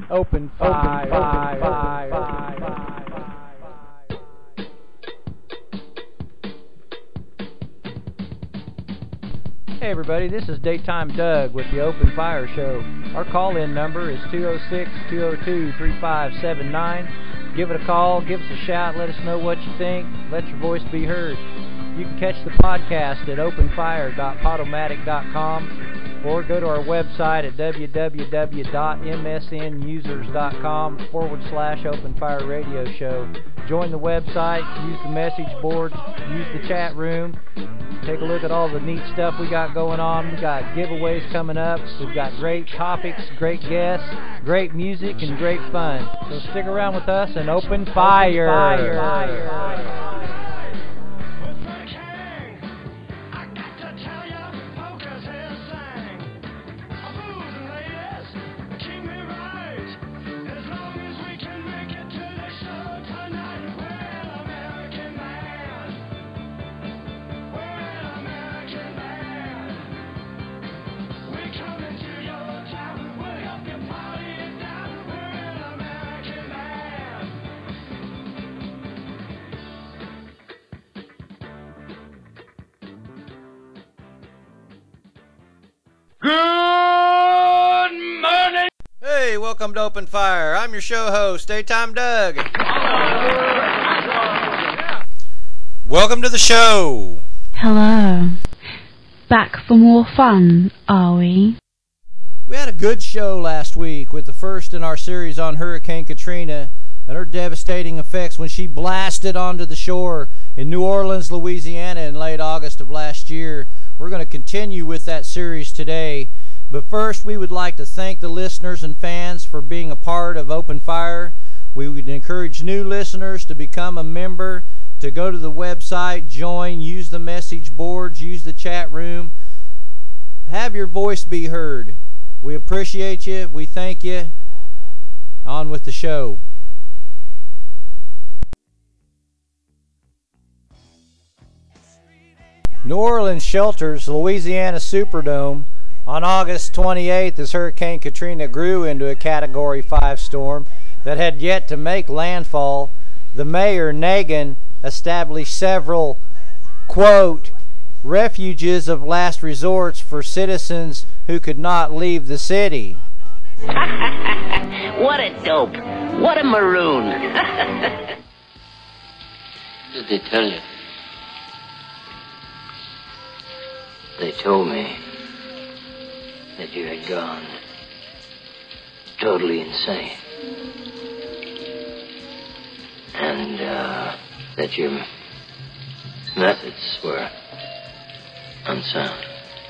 Open fire. Hey everybody, this is Daytime Doug with the Open Fire Show. Our call-in number is 206-202-3579. Give it a call, give us a shout, let us know what you think, let your voice be heard. You can catch the podcast at openfire.podomatic.com or go to our website at www.msnusers.com/Open Fire Radio Show. Join the website, use the message boards, use the chat room. Take a look at all the neat stuff we got going on. We got giveaways coming up. We've got great topics, great guests, great music, and great fun. So stick around with us and open fire. Good morning! Hey, welcome to Open Fire. I'm your show host, Daytime Doug. Welcome to the show. Hello. Back for more fun, are we? We had a good show last week with the first in our series on Hurricane Katrina and her devastating effects when she blasted onto the shore in New Orleans, Louisiana in late August of last year. We're going to continue with that series today. But first, we would like to thank the listeners and fans for being a part of Open Fire. We would encourage new listeners to become a member, to go to the website, join, use the message boards, use the chat room. Have your voice be heard. We appreciate you. We thank you. On with the show. New Orleans shelters Louisiana Superdome on August 28th as Hurricane Katrina grew into a Category 5 storm that had yet to make landfall. The mayor, Nagin, established several, quote, refuges of last resorts for citizens who could not leave the city. What a dope. What a maroon. What did they tell you? They told me that you had gone totally insane. And that your methods were unsound.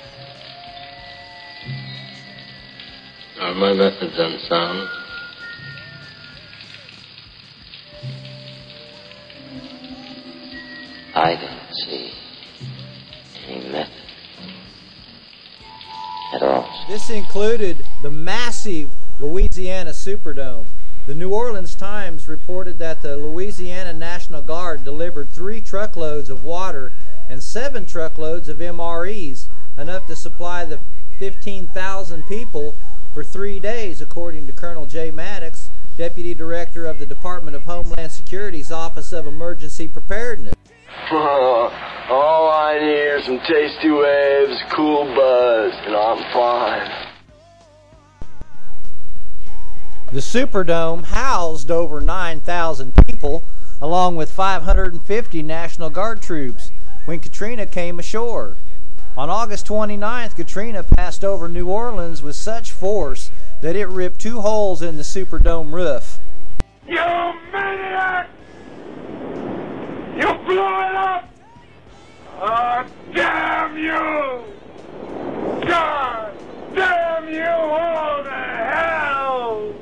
Are my methods unsound? I don't see any method at all. This included the massive Louisiana Superdome. The New Orleans Times reported that the Louisiana National Guard delivered 3 truckloads of water and 7 truckloads of MREs, enough to supply the 15,000 people for 3 days, according to Colonel Jay Maddox, Deputy Director of the Department of Homeland Security's Office of Emergency Preparedness. All I need are some tasty waves, cool buzz, and I'm fine. The Superdome housed over 9,000 people, along with 550 National Guard troops, when Katrina came ashore. On August 29th, Katrina passed over New Orleans with such force that it ripped 2 holes in the Superdome roof. You maniac! You blew it up! Oh, damn you! God damn you all to hell!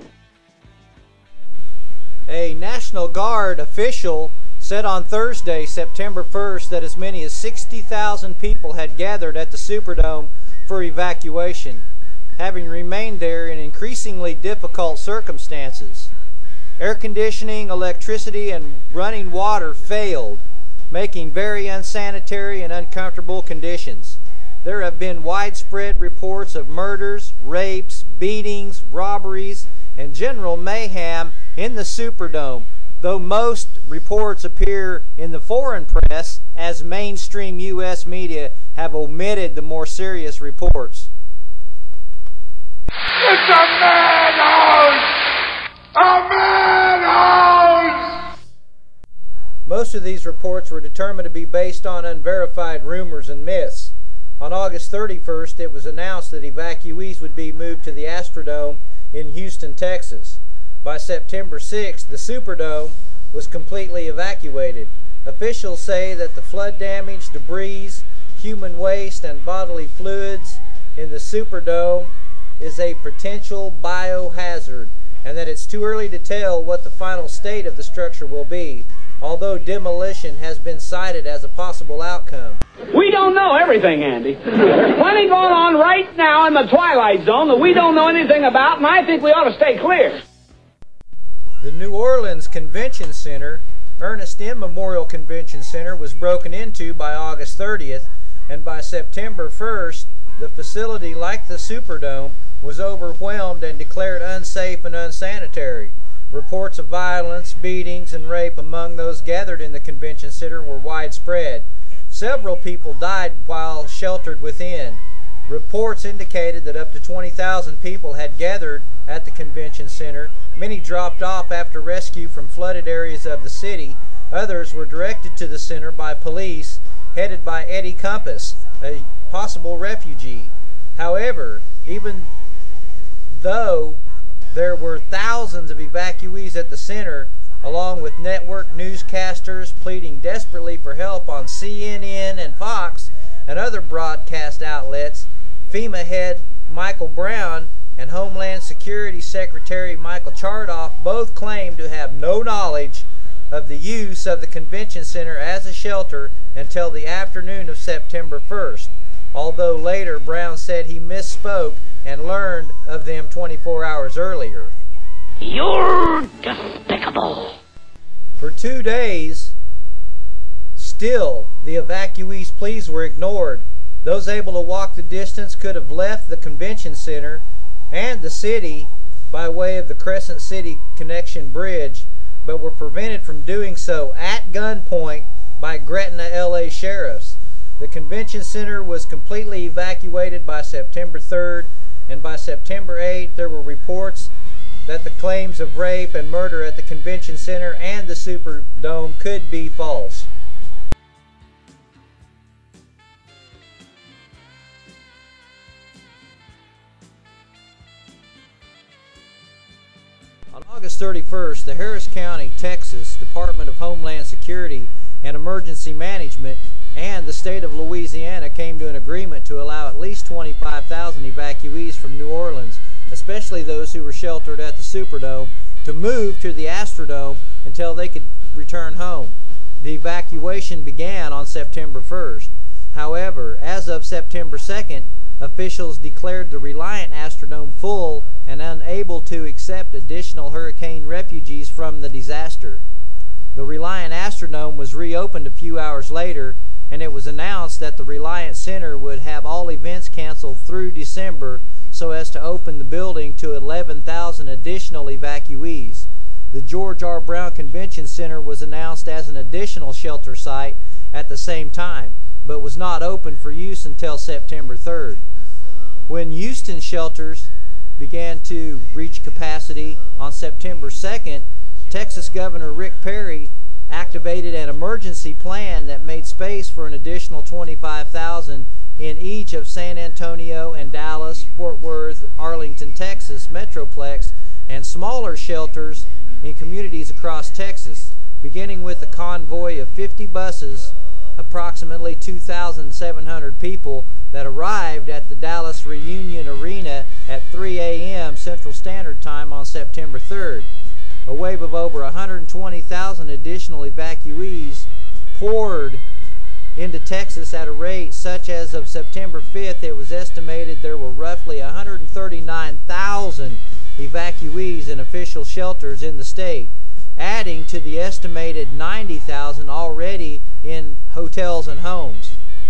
A National Guard official said on Thursday, September 1st, that as many as 60,000 people had gathered at the Superdome for evacuation, having remained there in increasingly difficult circumstances. Air conditioning, electricity, and running water failed, making very unsanitary and uncomfortable conditions. There have been widespread reports of murders, rapes, beatings, robberies, and general mayhem in the Superdome, though most reports appear in the foreign press as mainstream U.S. media have omitted the more serious reports. It's a madhouse! A madhouse! Most of these reports were determined to be based on unverified rumors and myths. On August 31st, it was announced that evacuees would be moved to the Astrodome in Houston, Texas. By September 6th, the Superdome was completely evacuated. Officials say that the flood damage, debris, human waste, and bodily fluids in the Superdome is a potential biohazard, and that it's too early to tell what the final state of the structure will be, although demolition has been cited as a possible outcome. We don't know everything, Andy. There's plenty going on right now in the Twilight Zone that we don't know anything about, and I think we ought to stay clear. The New Orleans Convention Center, Ernest M. Memorial Convention Center, was broken into by August 30th, and by September 1st, the facility, like the Superdome, was overwhelmed and declared unsafe and unsanitary. Reports of violence, beatings, and rape among those gathered in the convention center were widespread. Several people died while sheltered within. Reports indicated that up to 20,000 people had gathered at the convention center. Many dropped off after rescue from flooded areas of the city. Others were directed to the center by police, headed by Eddie Compass, a possible refugee. However, even though there were thousands of evacuees at the center, along with network newscasters pleading desperately for help on CNN and Fox and other broadcast outlets, FEMA head Michael Brown and Homeland Security Secretary Michael Chertoff both claimed to have no knowledge of the use of the convention center as a shelter until the afternoon of September 1st, although later Brown said he misspoke and learned of them 24 hours earlier. You're despicable. For 2 days, still, the evacuees' pleas were ignored. Those able to walk the distance could have left the convention center and the city by way of the Crescent City Connection Bridge, but were prevented from doing so at gunpoint by Gretna, LA sheriffs. The convention center was completely evacuated by September 3rd, and by September 8th there were reports that the claims of rape and murder at the convention center and the Superdome could be false. On August 31st, the Harris County, Texas Department of Homeland Security and Emergency Management and the state of Louisiana came to an agreement to allow at least 25,000 evacuees from New Orleans, especially those who were sheltered at the Superdome, to move to the Astrodome until they could return home. The evacuation began on September 1st. However, as of September 2nd, officials declared the Reliant Astrodome full and unable to accept additional hurricane refugees from the disaster. The Reliant Astrodome was reopened a few hours later, and it was announced that the Reliant Center would have all events canceled through December so as to open the building to 11,000 additional evacuees. The George R. Brown Convention Center was announced as an additional shelter site at the same time, but was not open for use until September 3rd. When Houston shelters began to reach capacity on September 2nd, Texas Governor Rick Perry activated an emergency plan that made space for an additional 25,000 in each of San Antonio and Dallas, Fort Worth, Arlington, Texas Metroplex, and smaller shelters in communities across Texas, beginning with a convoy of 50 buses, approximately 2,700 people, that arrived at the Dallas Reunion Arena at 3 a.m. Central Standard Time on September 3rd. A wave of over 120,000 additional evacuees poured into Texas at a rate such as of September 5th, it was estimated there were roughly 139,000 evacuees in official shelters in the state, adding to the estimated 90,000 already in hotels and homes.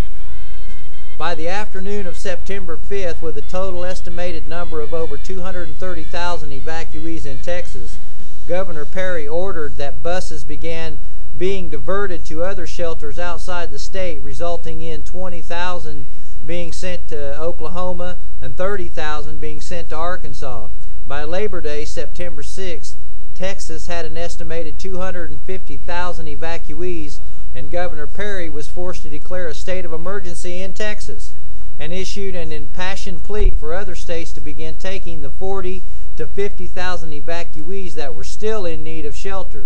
By the afternoon of September 5th, with a total estimated number of over 230,000 evacuees in Texas, Governor Perry ordered that buses began being diverted to other shelters outside the state, resulting in 20,000 being sent to Oklahoma and 30,000 being sent to Arkansas. By Labor Day, September 6th, Texas had an estimated 250,000 evacuees, and Governor Perry was forced to declare a state of emergency in Texas and issued an impassioned plea for other states to begin taking the 40 to 50,000 evacuees that were still in need of shelter.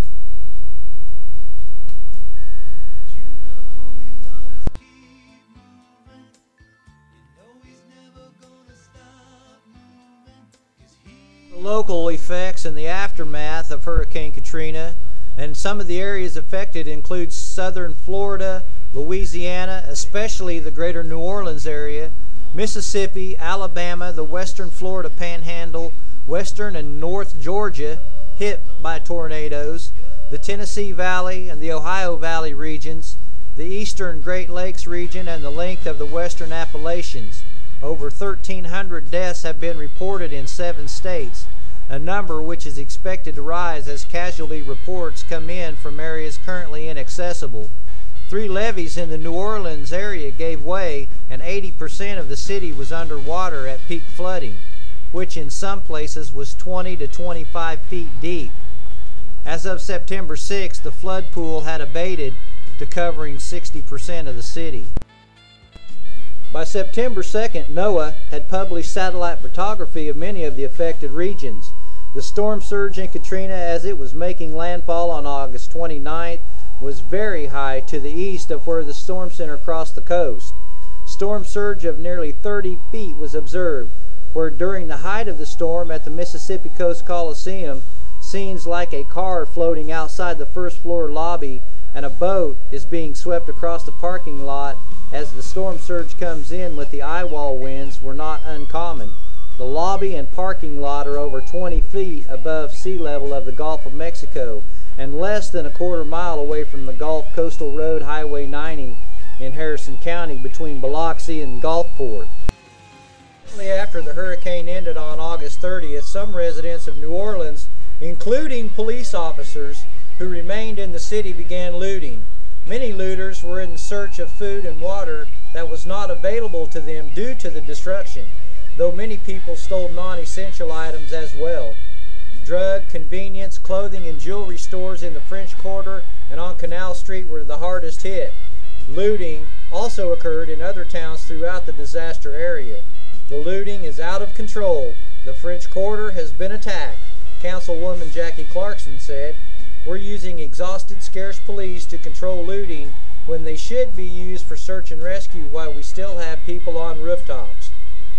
The local effects and the aftermath of Hurricane Katrina, and some of the areas affected include southern Florida, Louisiana, especially the greater New Orleans area, Mississippi, Alabama, the western Florida Panhandle, western and north Georgia hit by tornadoes, the Tennessee Valley and the Ohio Valley regions, the eastern Great Lakes region, and the length of the western Appalachians. Over 1,300 deaths have been reported in 7 states, a number which is expected to rise as casualty reports come in from areas currently inaccessible. 3 levees in the New Orleans area gave way, and 80% of the city was underwater at peak flooding, which in some places was 20 to 25 feet deep. As of September 6th, the flood pool had abated to covering 60% of the city. By September 2nd, NOAA had published satellite photography of many of the affected regions. The storm surge in Katrina, as it was making landfall on August 29th, was very high to the east of where the storm center crossed the coast. Storm surge of nearly 30 feet was observed, where during the height of the storm at the Mississippi Coast Coliseum, scenes like a car floating outside the first floor lobby and a boat is being swept across the parking lot as the storm surge comes in with the eyewall winds were not uncommon. The lobby and parking lot are over 20 feet above sea level of the Gulf of Mexico and less than a quarter mile away from the Gulf Coastal Road Highway 90 in Harrison County between Biloxi and Gulfport. Shortly after the hurricane ended on August 30th, some residents of New Orleans, including police officers who remained in the city, began looting. Many looters were in search of food and water that was not available to them due to the destruction, though many people stole non-essential items as well. Drug, convenience, clothing, and jewelry stores in the French Quarter and on Canal Street were the hardest hit. Looting also occurred in other towns throughout the disaster area. The looting is out of control. The French Quarter has been attacked, Councilwoman Jackie Clarkson said. We're using exhausted, scarce police to control looting when they should be used for search and rescue while we still have people on rooftops.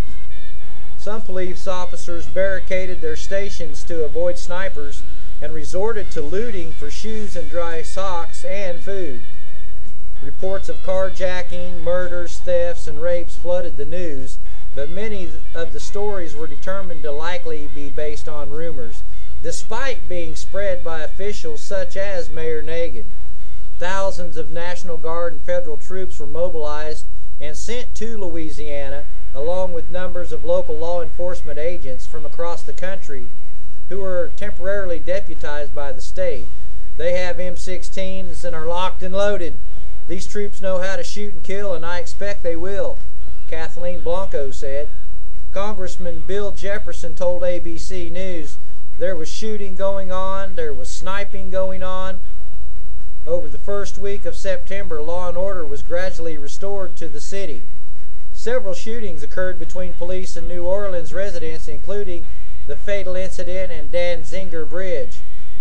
Some police officers barricaded their stations to avoid snipers and resorted to looting for shoes and dry socks and food. Reports of carjacking, murders, thefts, and rapes flooded the news, but many of the stories were determined to likely be based on rumors, despite being spread by officials such as Mayor Nagin. Thousands of National Guard and federal troops were mobilized and sent to Louisiana, along with numbers of local law enforcement agents from across the country who were temporarily deputized by the state. They have M16s and are locked and loaded. These troops know how to shoot and kill, and I expect they will, Kathleen Blanco said. Congressman Bill Jefferson told ABC News there was shooting going on, there was sniping going on. Over the first week of September, law and order was gradually restored to the city. Several shootings occurred between police and New Orleans residents, including the fatal incident in Danziger Bridge.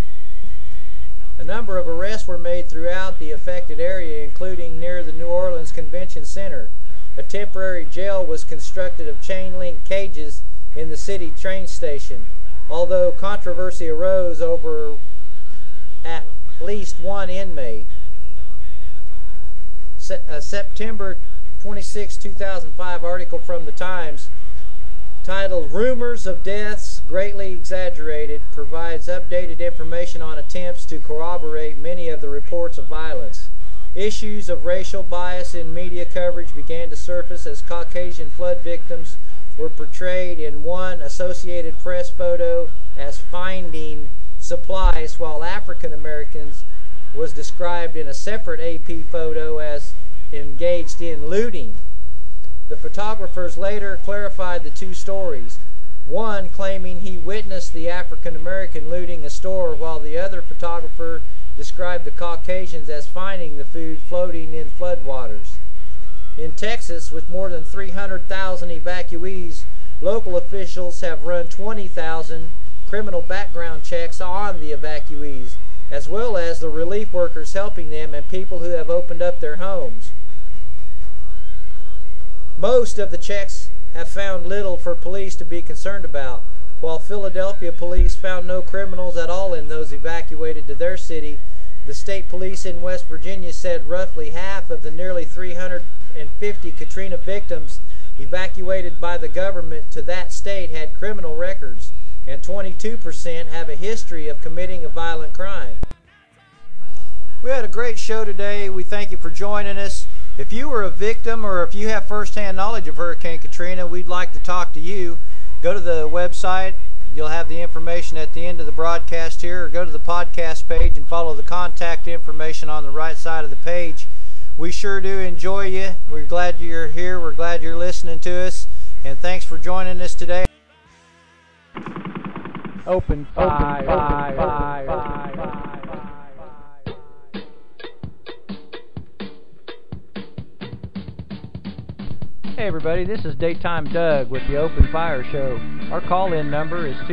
A number of arrests were made throughout the affected area, including near the New Orleans Convention Center. A temporary jail was constructed of chain-link cages in the city train station, although controversy arose over at least one inmate. A September 26, 2005 article from The Times titled "Rumors of Deaths Greatly Exaggerated" provides updated information on attempts to corroborate many of the reports of violence. Issues of racial bias in media coverage began to surface as Caucasian flood victims were portrayed in one Associated Press photo as finding nice, while African Americans was described in a separate AP photo as engaged in looting. The photographers later clarified the two stories, one claiming he witnessed the African American looting a store, while the other photographer described the Caucasians as finding the food floating in floodwaters. In Texas, with more than 300,000 evacuees, local officials have run 20,000 criminal background checks on the evacuees, as well as the relief workers helping them and people who have opened up their homes. Most of the checks have found little for police to be concerned about, while Philadelphia police found no criminals at all in those evacuated to their city. The state police in West Virginia said roughly half of the nearly 350 Katrina victims evacuated by the government to that state had criminal records, and 22% have a history of committing a violent crime. We had a great show today. We thank you for joining us. If you were a victim or if you have firsthand knowledge of Hurricane Katrina, we'd like to talk to you. Go to the website. You'll have the information at the end of the broadcast here, or go to the podcast page and follow the contact information on the right side of the page. We sure do enjoy you. We're glad you're here. We're glad you're listening to us. And thanks for joining us today. Open fire. Hey everybody, this is Daytime Doug with the Open Fire Show. Our call-in number is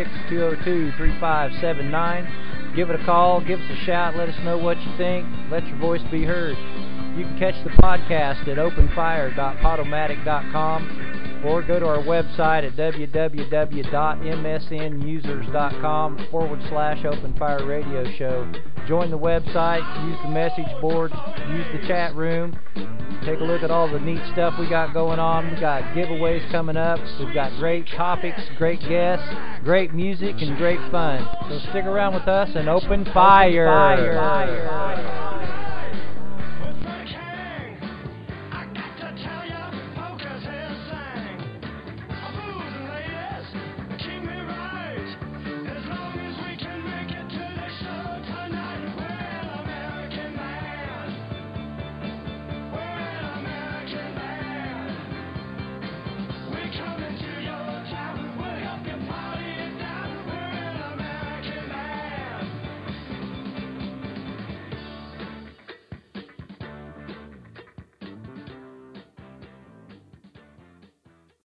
206-202-3579. Give it a call, give us a shout, let us know what you think, let your voice be heard. You can catch the podcast at openfire.podomatic.com or go to our website at www.msnusers.com/Open Fire Radio Show. Join the website, use the message boards, use the chat room. Take a look at all the neat stuff we got going on. We got giveaways coming up. We've got great topics, great guests, great music, and great fun. So stick around with us and open fire.